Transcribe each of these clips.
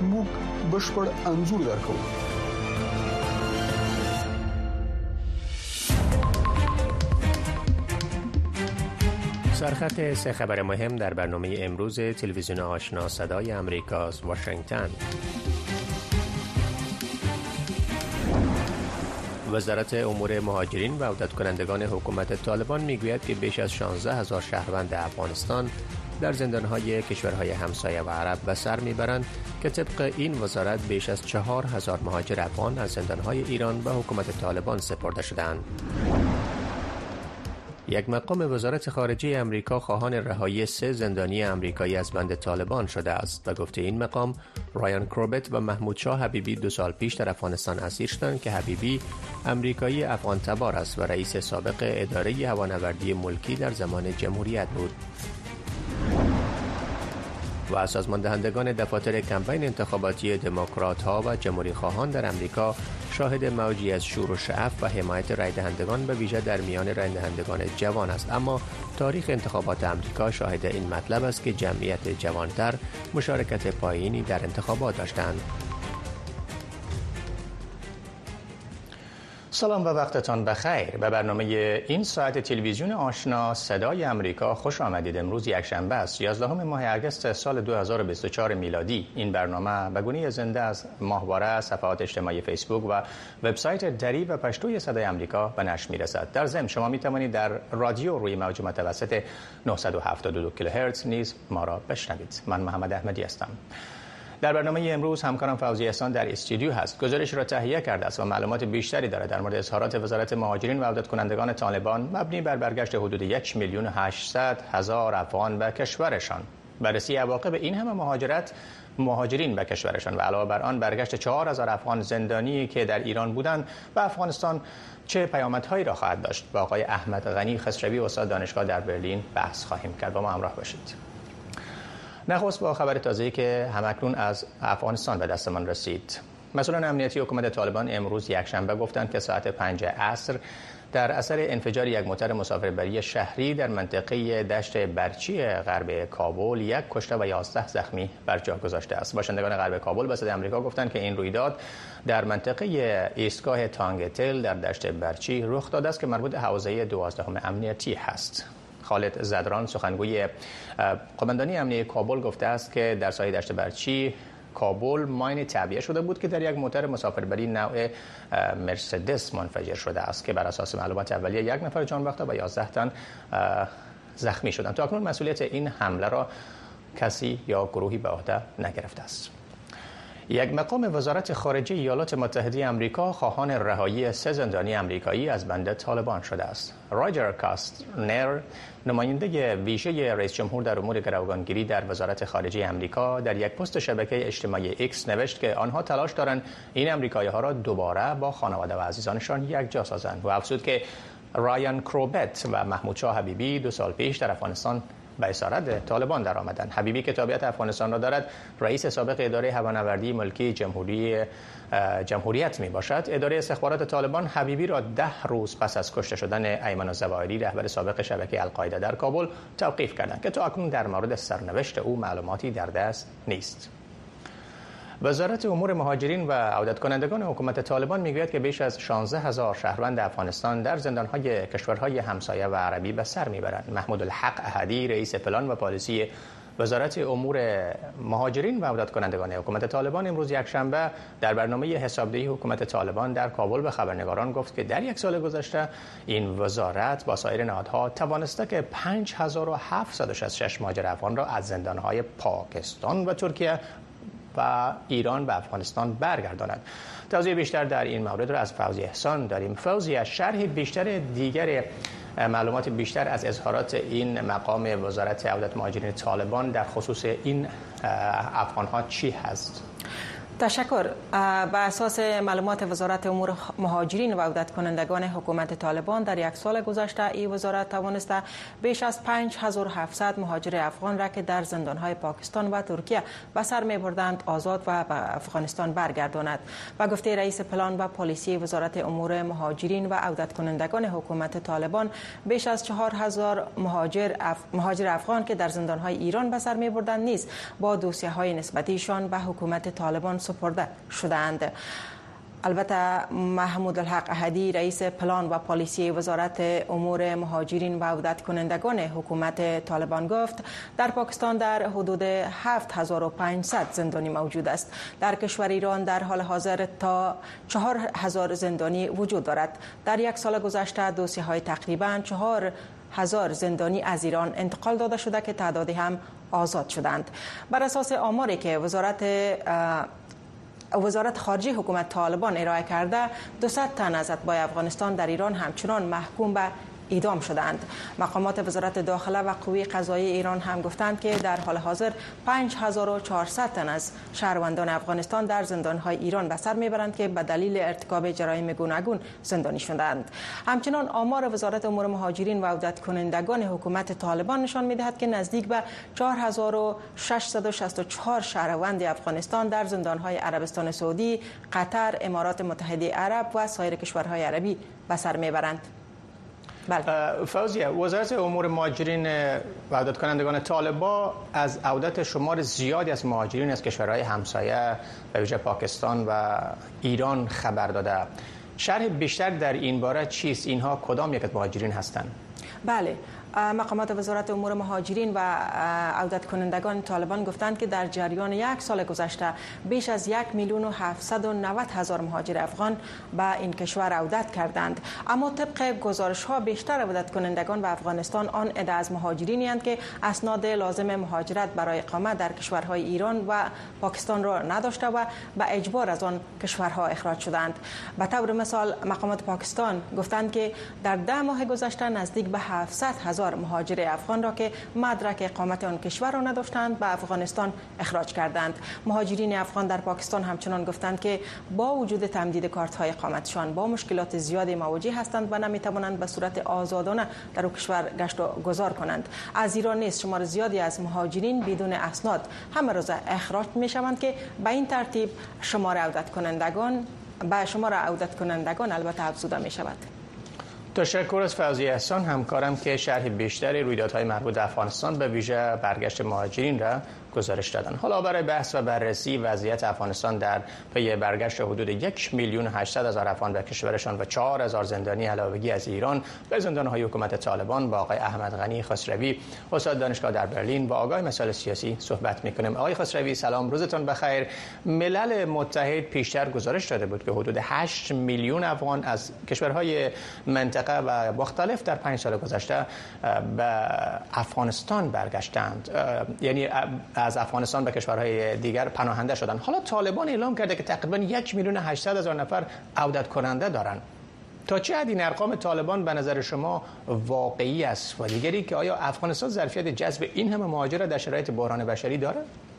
موږ بشپړ انځور درکو. سرخط سه خبر مهم در برنامه امروز تلویزیون آشنا صدای امریکا از واشنگتن. وزارت امور مهاجرین و عودت کنندگان حکومت طالبان میگوید که بیش از 16,000 شهروند افغانستان در زندانهای کشورهای همسایه و عرب به سر میبرند که طبق این وزارت بیش از 4,000 مهاجر افغان از زندانهای ایران به حکومت طالبان سپرده شدند. یک مقام وزارت خارجه امریکا خواهان رهایی 3 زندانی امریکایی از بند طالبان شده است و گفته این مقام رایان کوربت و محمود شاه حبیبی 2 سال پیش در افغانستان اسیر شدند که حبیبی امریکایی افغان تبار است و رئیس سابق اداره هوانوردی ملکی در زمان جمهوریت بود. و سازماندهندگان دفاتر کمپین انتخاباتی دموکرات‌ها و جمهوری‌خواهان در امریکا شاهد موجی از شور و شعف و حمایت رای دهندگان به ویژه در میان رای دهندگان جوان است، اما تاریخ انتخابات امریکا شاهد این مطلب است که جمعیت جوانتر مشارکت پایینی در انتخابات داشتند. سلام و وقتتان بخیر. به برنامه این ساعت تلویزیون آشنا صدای امریکا خوش آمدید. امروز یکشنبه است، 11 ماه اگست سال 2024 میلادی. این برنامه به گونه زنده از ماهواره، صفحات اجتماعی فیسبوک و وبسایت دری و پشتوی صدای امریکا به نشر میرسد. در ضمن شما می توانید در رادیو روی موج متوسط 972 کیلوهرتز نیز ما را بشنوید. من محمد احمدی هستم. در برنامه امروز همکارم فوزی احسان در استودیو هست. گزارش را تهیه کرده است و معلومات بیشتری دارد در مورد اظهارات وزارت مهاجرین و عودت کنندگان طالبان مبنی بر برگشت حدود 1,800,000 افغان به کشورشان. بررسی عواقب این همه مهاجرین به کشورشان و علاوه بر آن برگشت 4,000 افغان زندانی که در ایران بودند به افغانستان چه پیامدهایی را خواهد داشت. با آقای احمد غنی خسروی استاد دانشگاه در برلین بحث خواهیم کرد. با ما همراه باشید. نخست با خبر تازه‌ای که همکنون از افغانستان به دستمان رسید. مسئولان امنیتی حکومت طالبان امروز یکشنبه گفتند که ساعت 5 عصر در اثر انفجار یک موتر مسافربری شهری در منطقه دشت برچی غرب کابل 1 کشته و 11 زخمی بر جا گذاشته است. باشندگان غرب کابل به صدای آمریکا گفتند که این رویداد در منطقه ایستگاه تانگتل در دشت برچی رخ داده است که مربوط به حوزه 12 امنیتی است. خالد زدران سخنگوی قماندانی امنیتی کابل گفته است که در ساحل دشت برچی کابل ماین تعبیه شده بود که در یک موتر مسافربری نوع مرسدس منفجر شده است که بر اساس معلومات اولیه 1 نفر جان باخته و 11 تن زخمی شدند. تا اکنون مسئولیت این حمله را کسی یا گروهی به عهده نگرفته است. یک مقام وزارت خارجه ایالات متحده آمریکا خواهان رهایی 3 زندانی آمریکایی از بند طالبان شده است. راجر کاستنر، نماینده ویژه رئیس جمهور در امور گروگانگیری در وزارت خارجه آمریکا، در یک پست شبکه اجتماعی ایکس نوشت که آنها تلاش دارند این آمریکایی‌ها را دوباره با خانواده و عزیزانشان یکجا سازند و افزود که رایان کوربت و محمود شاه حبیبی 2 سال پیش در افغانستان به اسارت طالبان در آمدند. حبیبی که تابعیت افغانستان را دارد، رئیس سابق اداره هوانوردی ملکی جمهوریت می باشد. اداره استخبارات طالبان حبیبی را 10 روز پس از کشته شدن ایمن الظواهری رهبر سابق شبکه القاعده در کابل توقیف کردند که تا اکنون در مورد سرنوشت او معلوماتی در دست نیست. وزارت امور مهاجرین و عودت کنندگان حکومت طالبان میگوید که بیش از 16,000 شهروند افغانستان در زندانهای کشورهای همسایه و عربی به سر میبرند. محمود الحق احدی، رئیس پلان و پالیسی وزارت امور مهاجرین و عودت کنندگان حکومت طالبان امروز یکشنبه در برنامه حسابدهی حکومت طالبان در کابل به خبرنگاران گفت که در 1 سال گذشته این وزارت با سایر نهادها توانسته که 5,766 مهاجر افغان را از زندانهای پاکستان و ترکیه و ایران به افغانستان برگرداند. توضیح بیشتر در این مورد را از فوزی احسان داریم. فوزی، از شرح بیشتر دیگر معلومات بیشتر از اظهارات این مقام وزارت عودت مهاجرین طالبان در خصوص این افغان‌ها چی هست؟ تشکر. بر اساس معلومات وزارت امور مهاجرین و عودت کنندگان حکومت طالبان در یک سال گذشته این وزارت توانسته بیش از 5700 مهاجر افغان را که در زندانهای پاکستان و ترکیه به سر می‌بردند آزاد و به افغانستان برگرداند. و گفته رئیس پلان و پالیسی وزارت امور مهاجرین و عودت کنندگان حکومت طالبان بیش از 4000 مهاجر افغان که در زندانهای ایران به سر می‌بردند نیز با دوسیه‌های نسبتیشان به حکومت طالبان سپرده شدند. البته محمود الحق احدی رئیس پلان و پالیسی وزارت امور مهاجرین و عودت کنندگان حکومت طالبان گفت در پاکستان در حدود 7500 زندانی موجود است. در کشور ایران در حال حاضر تا 4000 زندانی وجود دارد. در یک سال گذشته دوسیه‌های تقریباً 4000 زندانی از ایران انتقال داده شده که تعدادی هم آزاد شدند. بر اساس آماری که وزارت خارجه حکومت طالبان ارائه کرده 200 تن از اتباع افغانستان در ایران همچنان محکوم به اعدام شدند. مقامات وزارت داخله و قوه قضاییه ایران هم گفتند که در حال حاضر 5400 تن از شهروندان افغانستان در زندانهای ایران به سر میبرند که به دلیل ارتکاب جرایم گوناگون زندانی شدند. همچنان آمار وزارت امور مهاجرین و عودت کنندگان حکومت طالبان نشان میدهد که نزدیک به 4664 شهروند افغانستان در زندانهای عربستان سعودی، قطر، امارات متحده عرب و سایر کشورهای عربی به سر میبرند. فوزیه، وزارت امور مهاجرین و عودت کنندگان طالبان از عودت شمار زیادی از مهاجرین از کشورهای همسایه به ویژه پاکستان و ایران خبر داده. شرح بیشتر در این باره چیست؟ اینها کدام یک مهاجرین هستند؟ بله، مقامات وزارت امور مهاجرین و عودت کنندگان طالبان گفتند که در جریان یک سال گذشته بیش از 1,790,000 مهاجر افغان به این کشور عودت کردند. اما طبق گزارش ها بیشتر عودت کنندگان به افغانستان آن عده از مهاجرینی اند که اسناد لازم مهاجرت برای اقامت در کشورهای ایران و پاکستان را نداشته و به اجبار از آن کشورها اخراج شدند. به طور مثال مقامات پاکستان گفتند که در 10 ماه گذشته نزدیک به 700,000 مهاجر افغان را که مدرک اقامت آن کشور را نداشتند به افغانستان اخراج کردند. مهاجرین افغان در پاکستان همچنان گفتند که با وجود تمدید کارت‌های اقامتشان با مشکلات زیادی مواجه هستند و نمی‌توانند به صورت آزادانه در آن کشور گشت و گذار کنند. از ایران نیز شمار زیادی از مهاجرین بدون اسناد همه روز اخراج می‌شوند که به این ترتیب شمار عودت کنندگان البته افزوده می‌شود. تشکر از فوزیه احسان همکارم که شرح بیشتر رویدادهای مربوط به افغانستان به ویژه برگشت مهاجرین را گزارش دادن. حالا برای بحث و بررسی وضعیت افغانستان در پی برگشت حدود 1,800,000 افغان به کشورشان و 4,000 زندانی علاوگی از ایران به زندانهای حکومت طالبان با آقای احمد غنی خسروی، استاد دانشگاه در برلین و آگاه مسائل سیاسی صحبت می‌کنیم. آقای خسروی سلام، روزتون بخیر. ملل متحد پیشتر گزارش داده بود که حدود 8 میلیون افغان از کشورهای منطقه و مختلف در 5 سال گذشته به افغانستان برگشتند، یعنی از افغانستان به کشورهای دیگر پناهنده شدند. حالا طالبان اعلام کرده که تقریبا 1,800,000 نفر عودت کننده دارند. تا چه حد این ارقام طالبان به نظر شما واقعی است؟ و دیگری که آیا افغانستان ظرفیت جذب این همه مهاجر در شرایط بحران بشری داره؟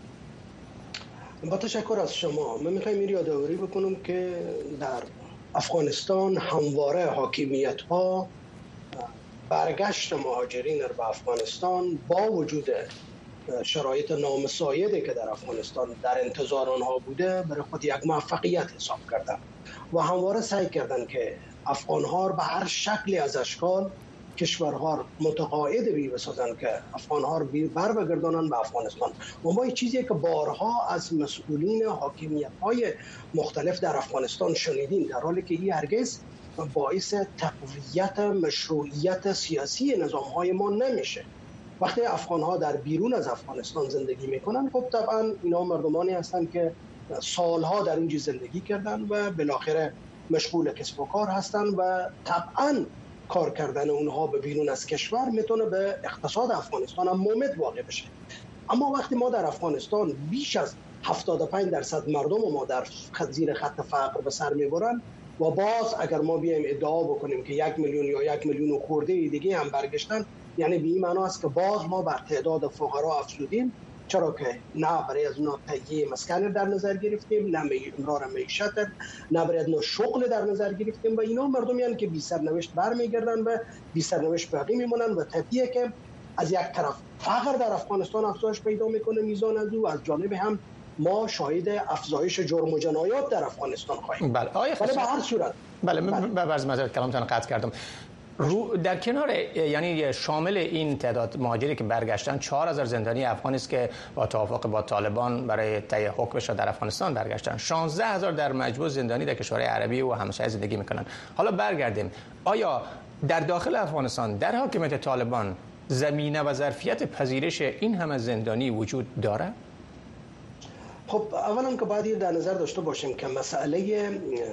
با تشکر از شما. من میخوایم این یادآوری بکنم که در افغانستان همواره حاکمیت ها برگشت مهاجرین به افغانستان با وجود شرایط نامساعدی که در افغانستان در انتظار آنها بوده برای خود یک موفقیت حساب کردن و همواره سعی کردن که افغانها به هر شکلی از اشکال کشورها متقاعد بی بسازن که افغانها رو بر بگردانن به افغانستان. و ما این چیزی که بارها از مسئولین حاکمیت‌های مختلف در افغانستان شنیدیم، در حالی که این هرگز باعث تقویت مشروعیت سیاسی نظام‌های ما نمیشه. وقتی افغان‌ها در بیرون از افغانستان زندگی میکنن، خب طبعا اینا مردمانی هستند که سالها در اینجا زندگی کردن و بالاخره مشغول کسب و کار هستن و طبعا کار کردن اونها به بیرون از کشور میتونه به اقتصاد افغانستان هم ممد واقع بشه. اما وقتی ما در افغانستان بیش از 75% مردم ما در زیر خط فقر به سر میبرن و باز اگر ما بیایم ادعا بکنیم که 1 میلیون یا 1 میلیون خورده دیگه هم برگشتن، یعنی به این معنا است که باز ما بر تعداد فقرا افزودیم چرا که نه برای از اونا تهیه مسکن در نظر گرفتیم، نه امرار معیشت، نه برای از اونا شغل در نظر گرفتیم و اینا مردمی هستند که بی سرنوشت برمیگردن و بی سرنوشت باقی میمونن و طبیعیه که از یک طرف فقر در افغانستان افزایش پیدا میکنه میزان از او، از جانب هم ما شاهد افزایش جرم و جنایات در افغانستان خواهیم. بله به هر صورت بعض مذارت کلامتان قطع کردم. در کنار یعنی شامل این تعداد مهاجری که برگشتن 4000 زندانی افغانی است که با توافق با طالبان برای طی حکمش در افغانستان برگشتن. 16000 در مجموع زندانی در کشورهای عربی و همسایه زندگی میکنن. حالا برگردیم، آیا در داخل افغانستان در حاکمیت طالبان زمینه و ظرفیت پذیرش این همه زندانی وجود داره؟ خب اولا که باید در نظر داشته باشیم که مسئله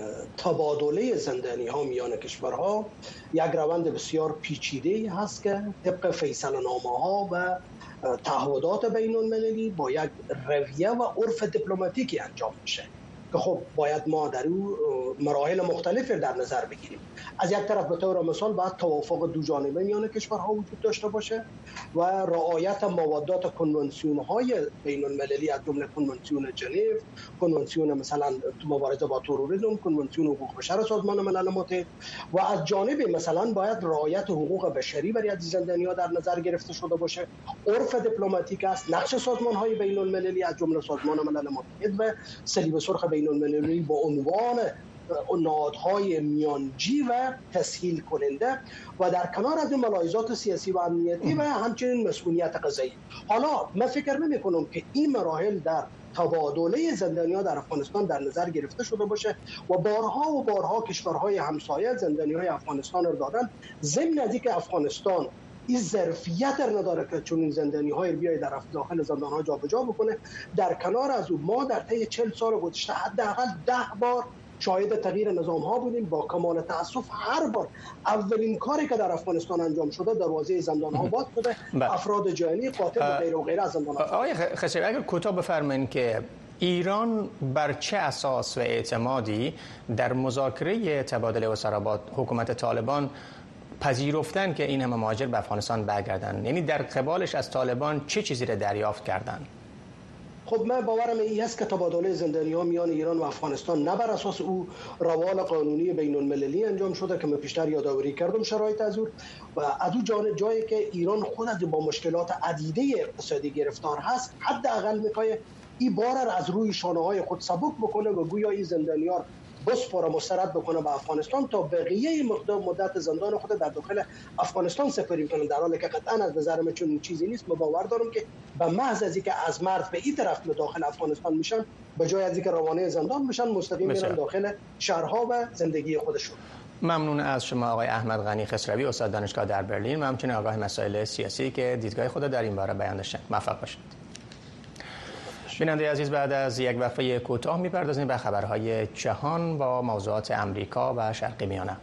تبادله زندانی ها میان کشورها یک روند بسیار پیچیده هست که طبق فیصله نامه ها و تعهدات بین المللی با یک رویه و عرف دیپلماتیکی انجام میشه که خب باید ما در اون مراحل مختلف در نظر بگیریم. از یک طرف به طور مثال باید توافق دو جانبه میان کشورها وجود داشته باشه و رعایت موادات کنوانسیون های بین المللی از جمله کنوانسیون ژنو، کنوانسیون مثلا مبارزه با تروریسم، کنوانسیون حقوق بشر سازمان ملل متحد و از جانب مثلا باید رعایت حقوق بشری برای زندانیان در نظر گرفته شده باشه. عرف دیپلماتیک است، نقش سازمان های بین المللی از جمله سازمان ملل متحد و صلیب سرخ بین المللی با عنوان نهادهای میانجی و تسهیل کننده و در کنار از این ملاحظات سیاسی و امنیتی و همچنین مسئولیت قضایی. حالا من فکر نمی کنم که این مراحل در تبادله زندانیان در افغانستان در نظر گرفته شده باشه و بارها کشورهای همسایه زندانیهای افغانستان را دادن، ضمن از اینکه افغانستان این ظرفیت نداره که چون این زندانی‌های بیای در داخل زندان‌ها جابجا بکنه. در کنار از اون ما در طی 40 سال گذشته حداقل 10 بار شاهد تغییر نظام‌ها بودیم. با کمال تأسف هر بار اولین کاری که در افغانستان انجام شده دروازه زندان‌ها باز شده، افراد جانی قاتل و غیره و غیره از زندان‌ها. آقای خسروی اگر کوتاه بفرمایید که ایران بر چه اساس و اعتمادی در مذاکره تبادله اسرا حکومت طالبان پذیرفتن که این همه مهاجر به افغانستان برگردن؟ یعنی در قبالش از طالبان چه چیزی را دریافت کردن؟ خب من باورم این است که تبادله زندانیان میان ایران و افغانستان نه بر اساس او روال قانونی بین المللی انجام شده که من پیشتر یادآوری کردم شرایط از او و از او جانب جایی که ایران خودش با مشکلات عدیده اقتصادی گرفتار هست، حداقل میخواد این بار را از روی شانه‌های خود سبک بکنه و گویا این زندانیان بسپاره مسترد بکنه به افغانستان تا بقیه مدت زندان خود در داخل افغانستان سپری کنه، در حالی که قطعا از نظر من چون چیزی نیست. من باور دارم که به محض از اینکه از مرز به این طرف داخل افغانستان میشن، به جای از اینکه روانه زندان میشن مستقیم میرن داخل شهرها و زندگی خودشون. ممنون از شما آقای احمد غنی خسروی، استاد دانشگاه در برلین و همچنین آگاه مسائل سیاسی که دیدگاه خود در این باره بیان داشتند. موفق باشید. بیننده عزیز، بعد از یک وقفه کوتاه می‌پردازیم به خبرهای جهان با موضوعات امریکا و شرق میانه.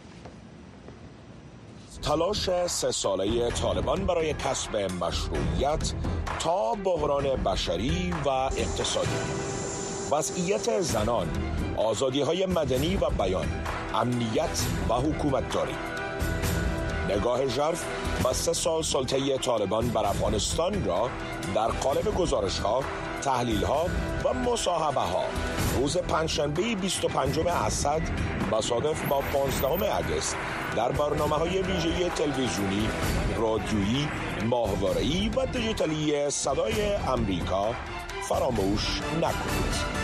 تلاش 3 ساله طالبان برای کسب مشروعیت تا بحران بشری و اقتصادی، وضعیت زنان، آزادی‌های مدنی و بیان، امنیت و حکومتداری. نگاه ژرف به 3 سال سلطه طالبان بر افغانستان را در قالب گزارش‌ها، تحلیل‌ها و مصاحبه‌ها روز پنجشنبه 25 اسد مصادف با 15 اگست در برنامه‌های ویژه تلویزیونی، رادیویی، ماهواره‌ای و دیجیتالی صدای امریکا فراموش نکنید.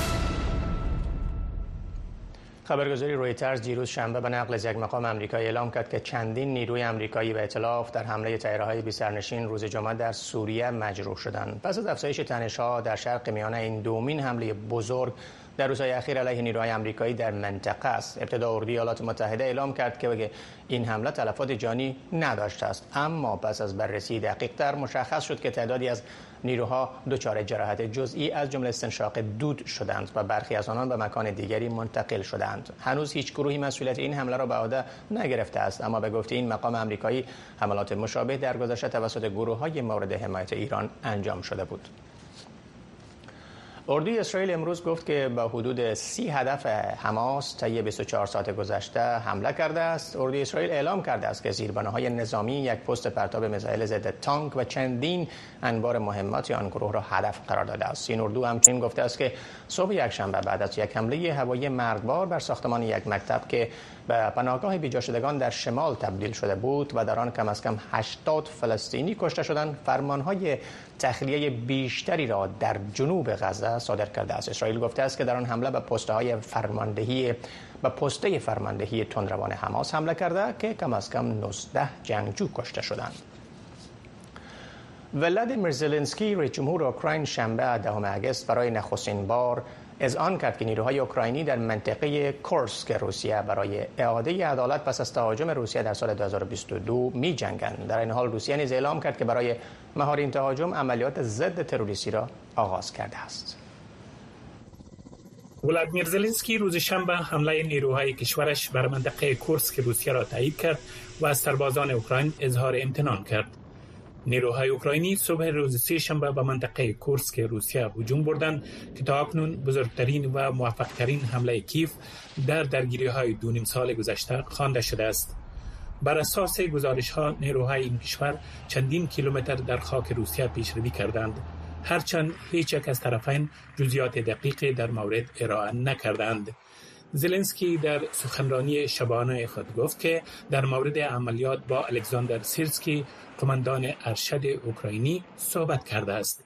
خبرگزاری رویترز دیروز شنبه به نقل از یک مقام آمریکایی اعلام کرد که چندین نیروی آمریکایی به ائتلاف در حمله طیاره‌های بی‌سرنشین روز جمعه در سوریه مجروح شدند. پس از افزایش تنش‌ها در شرق میانه، این دومین حمله بزرگ در روزهای اخیر علیه نیروهای آمریکایی در منطقه است. ابتدا اردوی ایالات متحده اعلام کرد که این حمله تلفات جانی نداشته است، اما پس از بررسی دقیق‌تر مشخص شد که تعدادی از نیروها دچار جراحت جزئی از جمله استنشاق دود شدند و برخی از آنان به مکان دیگری منتقل شدند. هنوز هیچ گروهی مسئولیت این حمله را به عهده نگرفته است، اما به گفته این مقام آمریکایی حملات مشابه در گذشته توسط گروه‌های مورد حمایت ایران انجام شده بود. اردوی اسرائیل امروز گفت که با حدود 30 هدف حماس طی 24 ساعت گذشته حمله کرده است. اردوی اسرائیل اعلام کرده است که زیربناهای نظامی، یک پست پرتاب میزایل ضد تانک و چندین انبار مهمات آن گروه را هدف قرار داده است. این اردو همچنین گفته است که صبح یکشنبه بعد از یک حمله هوایی مرگبار بر ساختمان یک مکتب که به پناهگاه بی‌جاشدگان در شمال تبدیل شده بود و در آن کم از کم 80 فلسطینی کشته شدند، فرمانهای تخلیه بیشتری را در جنوب غزه صادر کرده است. اسرائیل گفته است که در آن حمله به پسته فرماندهی تندروان حماس حمله کرده که کم از کم 19 جنگجو کشته شدند. ولادیمیر زلنسکی رئیس جمهور اوکراین شنبه 10 آگوست برای نخستین بار اذعان کرد که نیروهای اوکراینی در منطقه کورسک روسیه برای اعاده عدالت پس از تهاجم روسیه در سال 2022 می جنگند. در این حال روسیه نیز اعلام کرد که برای مهار این تهاجم عملیات ضد تروریستی را آغاز کرده است. ولادیمیر زلنسکی روز شنبه حمله نیروهای کشورش بر منطقه کورسک روسیه را تایید کرد و از سربازان اوکراین اظهار امتنان کرد. نیروهای اوکراینی صبح روز سه شنبه به منطقه کورسک روسیه هجوم بردند که تاکنون بزرگترین و موفقترین حمله کیف در درگیری‌های 2.5 سال گذشته خوانده شده است. بر اساس گزارش‌ها نیروهای این کشور چندین کیلومتر در خاک روسیه پیشروی کردند، هرچند هیچ یک از طرفین جزئیات دقیقی در مورد ارائه نکردند. زلنسکی در سخنرانی شبانه خود گفت که در مورد عملیات با الکساندر سیرسکی، قماندان ارشد اوکراینی، صحبت کرده است.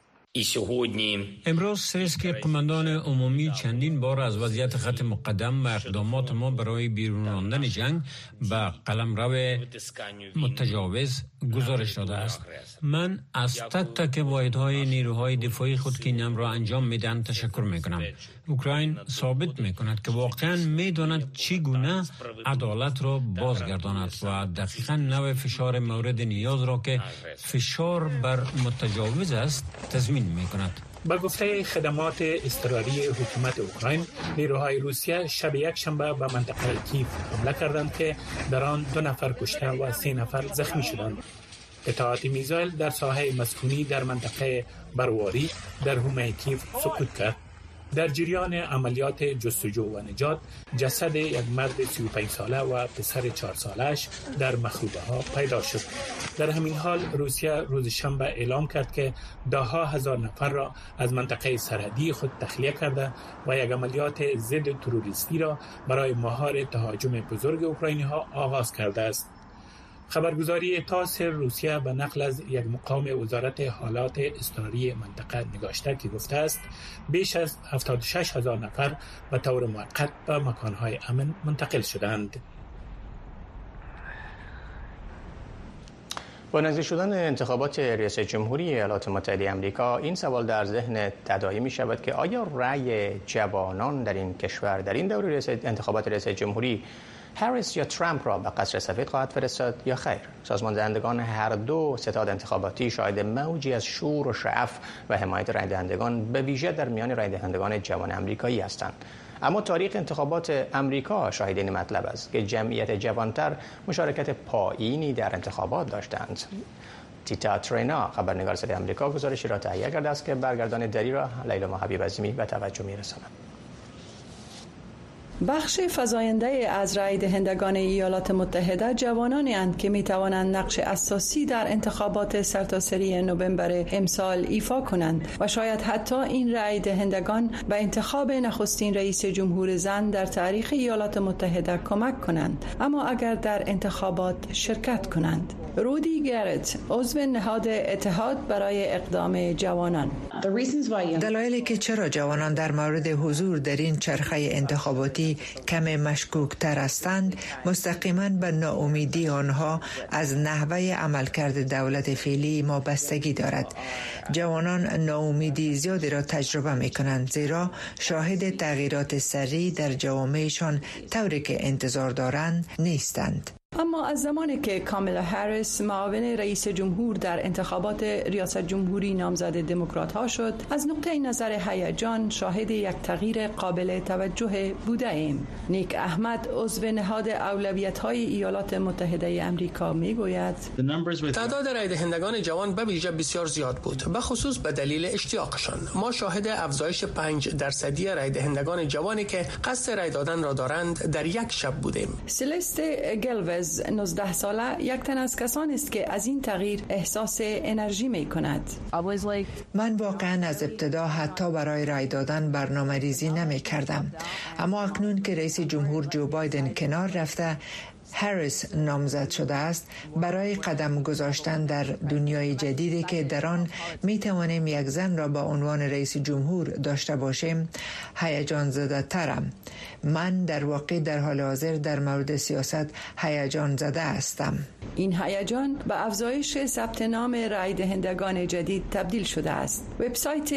امروز سیرسکی قماندان عمومی چندین بار از وضعیت خط مقدم و اقدامات ما برای بیرون راندن جنگ به قلمرو متجاوز گزارش داده است. من از تک تک واحدهای نیروهای دفاعی خود که این را انجام میدن تشکر میکنم. اوکراین ثابت میکند که واقعا میداند چگونه عدالت را بازگرداند و دقیقاً نوع فشار مورد نیاز را که فشار بر متجاوز است تضمین میکند. با گفته خدمات اضطراری حکومت اوکراین، نیروهای روسیه شب یک شنبه به منطقه کیف حمله کردند که در آن 2 نفر کشته و 3 نفر زخمی شدند. قطعات میزایل در ساحه مسکونی در منطقه برواری در حومه کیف سقوط کرد. در جریان عملیات جستجو و نجات، جسد یک مرد 35 ساله و پسر 4 سالش در مخروبه ها پیدا شد. در همین حال روسیه روز شنبه اعلام کرد که ده‌ها هزار نفر را از منطقه سرحدی خود تخلیه کرده و یک عملیات ضد تروریستی را برای مهار تهاجم بزرگ اوکراینی ها آغاز کرده است. خبرگزاری تاس روسیه به نقل از یک مقام وزارت حالات اضطراری منطقه نگاشته که گفته است بیش از 76,000 نفر به طور موقت به مکانهای امن منتقل شدند. با نزدیک شدن انتخابات ریاست جمهوری ایالات متحده آمریکا، این سوال در ذهن تداعی می شود که آیا رأی جوانان در این کشور در این دوره انتخابات ریاست جمهوری هریس یا ترامپ را به قصر سفید خواهد فرستاد یا خیر؟ سازمان دهندگان هر دو ستاد انتخاباتی شاهد موجی از شور و شعف و حمایت رای دهندگان به ویژه در میان رای دهندگان جوان آمریکایی هستند. اما تاریخ انتخابات آمریکا شاهد این مطلب است که جمعیت جوانتر مشارکت پایینی در انتخابات داشتند. تیتا ترینا خبرنگار صدای آمریکا گزارشی را تهیه کرده است که برگردان دری را لیلا حبیب عظیمی به توجه می‌رساند. بخش فزاینده از رای دهندگان ایالات متحده جوانانی اند که می توانند نقش اساسی در انتخابات سرتاسری نوامبر امسال ایفا کنند و شاید حتی این رای دهندگان به انتخاب نخستین رئیس جمهور زن در تاریخ ایالات متحده کمک کنند، اما اگر در انتخابات شرکت کنند. رودی گرت، عضو نهاد اتحاد برای اقدام جوانان: دلایلی که چرا جوانان در مورد حضور در این چرخه انتخاباتی کم مشکوک‌تر هستند مستقیما به ناامیدی آنها از نحوه عملکرد دولت فعلی ما بستگی دارد. جوانان ناامیدی زیادی را تجربه می‌کنند زیرا شاهد تغییرات سریع در جوامعشان طوری که انتظار دارند نیستند. اما از زمانی که کامالا هریس معاون رئیس جمهور در انتخابات ریاست جمهوری نامزد دموکرات ها شد، از نقطه نظر هیجان شاهد یک تغییر قابل توجه بوده ایم. نیک احمد عضو نهاد اولویت های ایالات متحده آمریکا میگوید تعداد رای دهندگان جوان به ویژه بسیار زیاد بود، به خصوص به دلیل اشتیاقشان. ما شاهد افزایش 5% رای دهندگان جوانی که قصد رای دادن را دارند در یک شب بودیم. سلست گلوز 19 ساله یک تن از کسانی است که از این تغییر احساس انرژی می کند. من واقعا از ابتدا حتی برای رای دادن برنامه ریزی نمی کردم، اما اکنون که رئیس جمهور جو بایدن کنار رفته، هریس نامزد شده است، برای قدم گذاشتن در دنیای جدیدی که در آن می توانیم یک زن را با عنوان رئیس جمهور داشته باشیم هیجان زده ترم. من در واقع در حال حاضر در مورد سیاست هیجان زده هستم. این هیجان به افزایش ثبت نام رای دهندگان جدید تبدیل شده است. وبسایت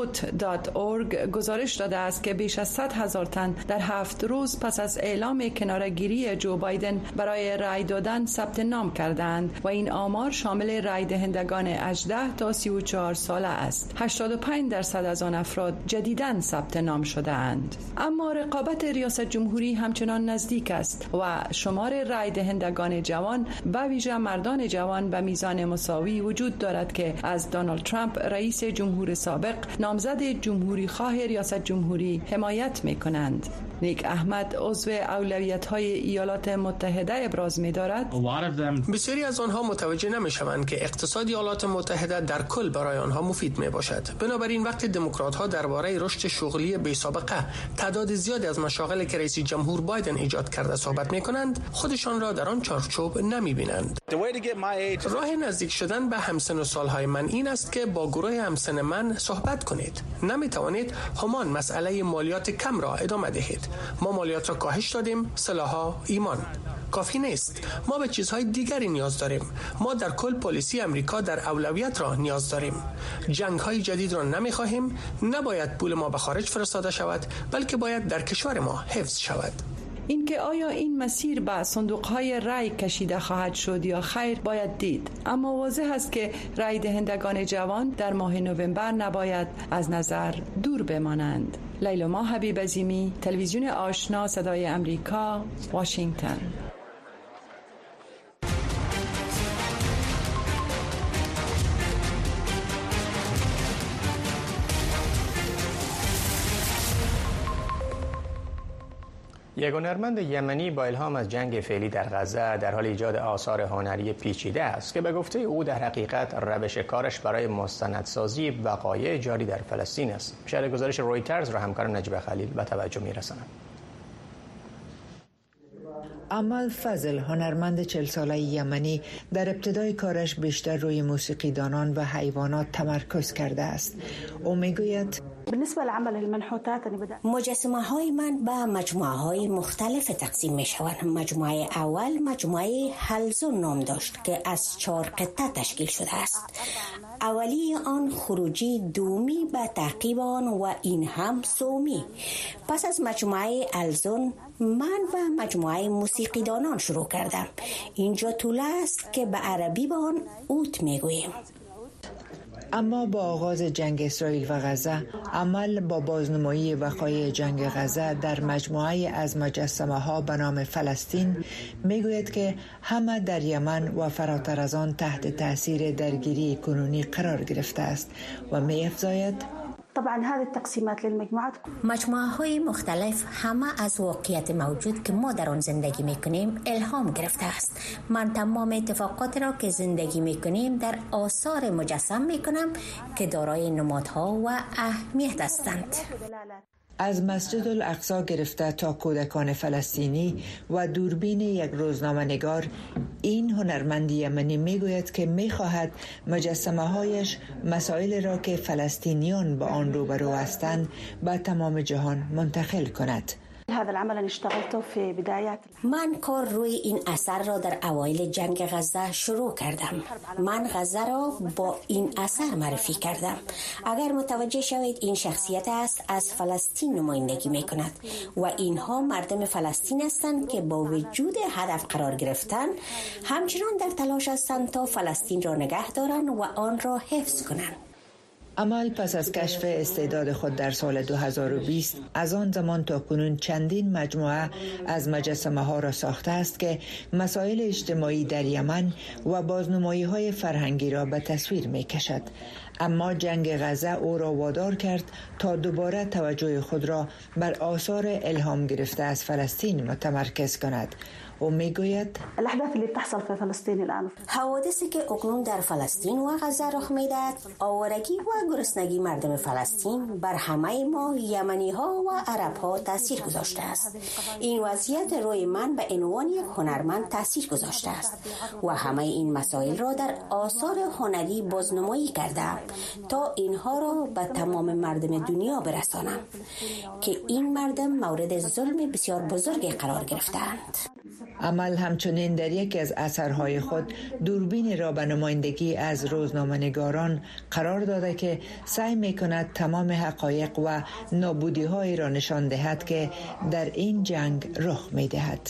vote.org گزارش داده است که بیش از 100,000 تن در 7 روز پس از اعلام کناره‌گیری جو بایدن برای رای دادن ثبت نام کردند و این آمار شامل رای دهندگان 18 تا 34 ساله است. 85% از آن افراد جدیداً ثبت نام شده اند. اما رقابت ریاست جمهوری همچنان نزدیک است و شمار رای دهندگان جوان به ویژه مردان جوان به میزان مساوی وجود دارد که از دونالد ترامپ رئیس جمهور سابق نامزد جمهوری خواه ریاست جمهوری حمایت می کنند. نیک احمد عضو اولویت های ایالات متحده ابراز می دارد بسیاری از آنها متوجه نمی شوند که اقتصاد ایالات متحده در کل برای آنها مفید می باشد. بنابراین وقتی دموکرات ها درباره رشد شغلی بی سابقه، تعداد زیادی از مشاغلی که رئیس جمهور بایدن ایجاد کرده صحبت می کنند، خودشان را در آن چارچوب نمی بینند. راه نزدیک شدن به همسن و سالهای من این است که با گروه همسن من صحبت کنید. نمی توانید همان مسئله مالیات کم را ادامه دهید. ما مالیات را کاهش دادیم، سلاح‌ها، ایمان. کافی نیست. ما به چیزهای دیگری نیاز داریم. ما در کل پالیسی امریکا در اولویت را نیاز داریم. جنگ‌های جدید را نمی‌خواهیم. نباید پول ما به خارج فرستاده شود، بلکه باید در کشور ما حفظ شود. اینکه آیا این مسیر به صندوق‌های رای کشیده خواهد شد یا خیر باید دید، اما واضح است که رای دهندگان جوان در ماه نوامبر نباید از نظر دور بمانند. لیلا حبیب عظیمی، تلویزیون آشنا صدای امریکا، واشنگتن. یک هنرمند یمنی با الهام از جنگ فعلی در غزه در حال ایجاد آثار هنری پیچیده است که به گفته او در حقیقت روش کارش برای مستندسازی وقایع جاری در فلسطین است. شرح گزارش رویترز را همکارم نجیب خلیل به توجه می‌رساند. امال فضل، هنرمند 40 ساله یمنی، در ابتدای کارش بیشتر روی موسیقیدانان و حیوانات تمرکز کرده است. او میگوید مجسمه های من به مجموعه های مختلف تقسیم می شوند. مجموعه اول مجموعه حلزون نام داشت که از 4 قطعه تشکیل شده است. اولی آن خروجی دومی به تعقیب آن و این هم سومی. پس از مجموعه الزون من به مجموعه موسیقیدانان شروع کردم. اینجا طوله است که به عربی به آن اوت می گوییم. اما با آغاز جنگ اسرائیل و غزه، عمل با بازنمایی وقایع جنگ غزه در مجموعه از مجسمه ها به نام فلسطین میگوید که همه در یمن و فراتر از آن تحت تاثیر درگیری کنونی قرار گرفته است و می‌افزاید مجموعه های مختلف همه از واقعیت موجود که ما در آن زندگی میکنیم الهام گرفته است. من تمام اتفاقات را که زندگی میکنیم در آثار مجسم میکنم که دارای نمادها و اهمیت هستند. از مسجد الاقصی گرفته تا کودکان فلسطینی و دوربین یک روزنامه‌نگار، این هنرمند یمنی میگوید که میخواهد مجسمه هایش مسائل را که فلسطینیان با آن روبرو هستند به تمام جهان منتقل کند. من کار روی این اثر را در اوایل جنگ غزه شروع کردم. من غزه را با این اثر معرفی کردم. اگر متوجه شوید این شخصیت است از فلسطین نمایندگی می کند و اینها مردم فلسطین هستند که با وجود هدف قرار گرفتن همچنان در تلاش هستند تا فلسطین را نگه دارند و آن را حفظ کنند. امال پس از کشف استعداد خود در سال 2020 از آن زمان تا کنون چندین مجموعه از مجسمه ها را ساخته است که مسائل اجتماعی در یمن و بازنمایی های فرهنگی را به تصویر می کشد. اما جنگ غزه او را وادار کرد تا دوباره توجه خود را بر آثار الهام گرفته از فلسطین متمرکز کند. و میگوید حوادثی که اکنون در فلسطین و غزه رخ میدهد آوارگی و گرسنگی مردم فلسطین بر همه ما یمنی ها و عرب ها تاثیر گذاشته است. این وضعیت روی من به عنوان یک هنرمند تاثیر گذاشته است و همه این مسائل را در آثار هنری بازنمایی کردم تا اینها را به تمام مردم دنیا برسانم که این مردم مورد ظلم بسیار بزرگی قرار گرفتند. امال همچنین در یکی از اثرهای خود دوربین را به نمایندگی از روزنامه‌نگاران قرار داده که سعی می‌کند تمام حقایق و نابودی‌هایی را نشان دهد که در این جنگ رخ می‌دهد.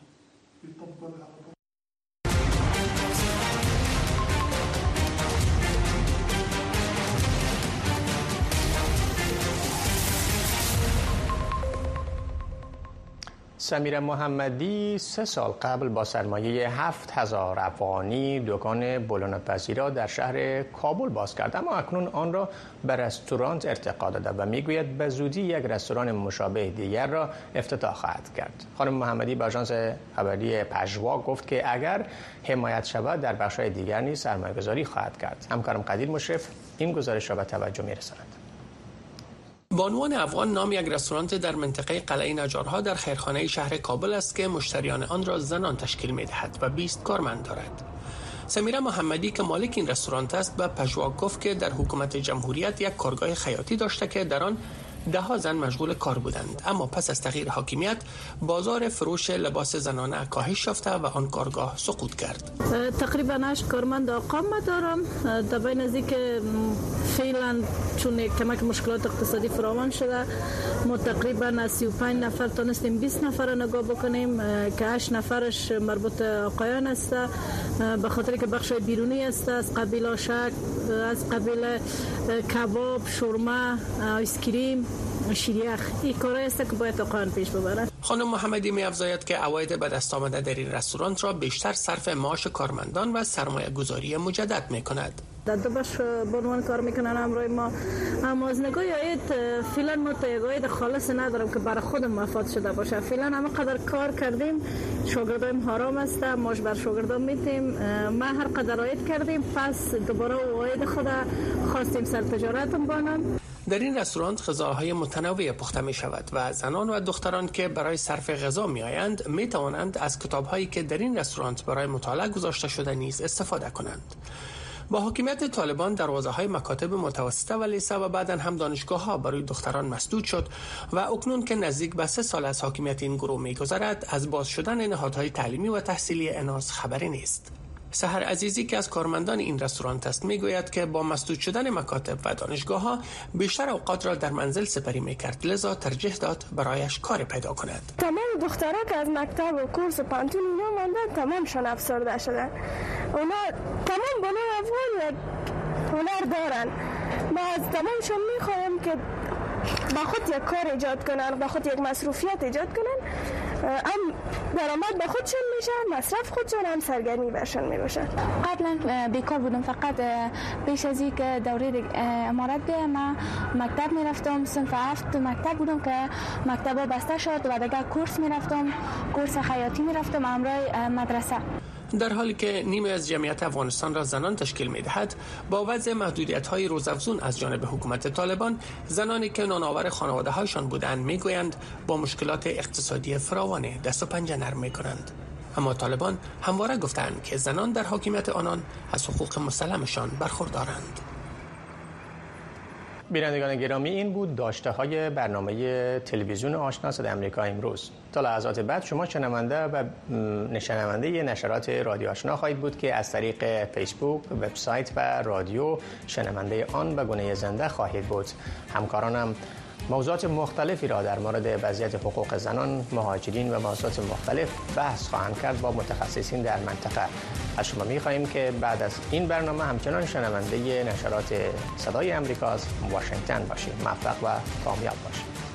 سمیرا محمدی 3 سال قبل با سرمایه 7000 افغانی دکان بولونپزی را در شهر کابل باز کرد، اما اکنون آن را به رستوران ارتقا داده و میگوید به زودی یک رستوران مشابه دیگر را افتتاح خواهد کرد. خانم محمدی با آژانس خبری پژوا گفت که اگر حمایت شود در بخش‌های دیگر نیز سرمایه‌گذاری خواهد کرد. همکارم قدیر مشرف این گزارش را به توجه می‌رساند. بانوان افغان نام یک رستوران در منطقه قلعه نجارها در خیرخانه شهر کابل است که مشتریان آن را زنان تشکیل می‌دهد و 20 کارمند دارد. سمیرا محمدی که مالک این رستوران است به پژوا گفت که در حکومت جمهوریت یک کارگاه خیاطی داشته که در آن 10 زن مشغول کار بودند، اما پس از تغییر حاکمیت بازار فروش لباس زنانه کاهش یافته و آن کارگاه سقوط کرد. تقریبا 8 کارمند اقامه دارم. در بین از اینکه فعلا چون کمک مشکلات اقتصادی فراوان شده ما تقریبا از 35 نفر تونستیم 20 نفر را نگاه بکنیم که 8 نفرش مربوط آقایان است، به خاطر که بخش بیرونی است از قبیل شک، از قبیل کباب، شورما، آیسکریم، شیریخ. این کارایی است که باید آقایان پیش ببرند. خانم محمدی می افزاید که عواید به دست آمده در این رستوران را بیشتر صرف معاش کارمندان و سرمایه گذاری مجدد می کند. در دو بخش بانوان کار میکنن همراه ما، اما از نگاه عاید فعلا ما تا یک عاید خالص ندارم که برای خودم مفاد شده باشه. فعلا همه قدر کار کردیم، شاگردایم حرام است، ماش بر شاگردان میتیم، ما هر قدر عاید کردیم پس دوباره عاید خود خواستیم سر تجارتم بانم. در این رستوران غذاهای متنوع پخته می شود و زنان و دختران که برای صرف غذا می آیند می توانند از کتاب‌هایی که در این رستوران برای مطالعه گذاشته شده نیز استفاده کنند. با حاکمیت طالبان دروازه‌های مکاتب متوسطه و لیسه و بعداً هم دانشگاه‌ها برای دختران مسدود شد و اکنون که نزدیک به 3 سال از حاکمیت این گروه می‌گذرد از باز شدن نهادهای تعلیمی و تحصیلی اناث خبری نیست. سحر عزیزی که از کارمندان این رستوران است میگوید که با مسدود شدن مکاتب و دانشگاه‌ها بیشتر اوقات را در منزل سپری می‌کرد، لذا ترجیح داد برایش کار پیدا کند. تمام دخترها که از مکتب و کورس و پانتون اینا ماندن تمامشان افسرده شدن. اونا تمام بانوان افغان هنر دارن. ما از تمامشون می‌خوایم که با خود یک کار ایجاد کنن، با خود یک مصروفیت ایجاد کنن، هم درآمد به خودشون میشه، مصرف خودشون، هم سرگرمی برشون میباشه. قبلا بیکار بودم، فقط پیش از اینکه دوره امارت بیام من مکتب میرفتم، صنف 7 مکتب بودم که مکتبا بسته شد و دیگه کورس میرفتم، کورس خیاطی میرفتم همراه مدرسه. در حالی که نیمه از جمعیت افغانستان را زنان تشکیل می‌دهد، با وضع محدودیت‌های روزافزون از جانب حکومت طالبان، زنانی که نانآور خانواده‌هایشان بودند می‌گویند با مشکلات اقتصادی فراوان دست و پنجه نرم می‌کنند. اما طالبان همواره گفتند که زنان در حاکمیت آنان از حقوق مسلمشان برخوردارند. بینندگان گرامی، این بود داشته های برنامه تلویزیون آشنا صدای آمریکا امروز. تا لحظات بعد شما شنونده و نشنونده نشرات رادیو آشنا خواهید بود که از طریق فیسبوک، وبسایت و رادیو شنونده آن به گونه زنده خواهید بود. همکارانم موضوعات مختلفی را در مورد وضعیت حقوق زنان، مهاجرین و موضوعات مختلف بحث خواهند کرد با متخصصین در منطقه. از شما می‌خواهیم که بعد از این برنامه همچنان شنونده نشرات صدای آمریکا از واشنگتن باشید. موفق و کامیاب باشید.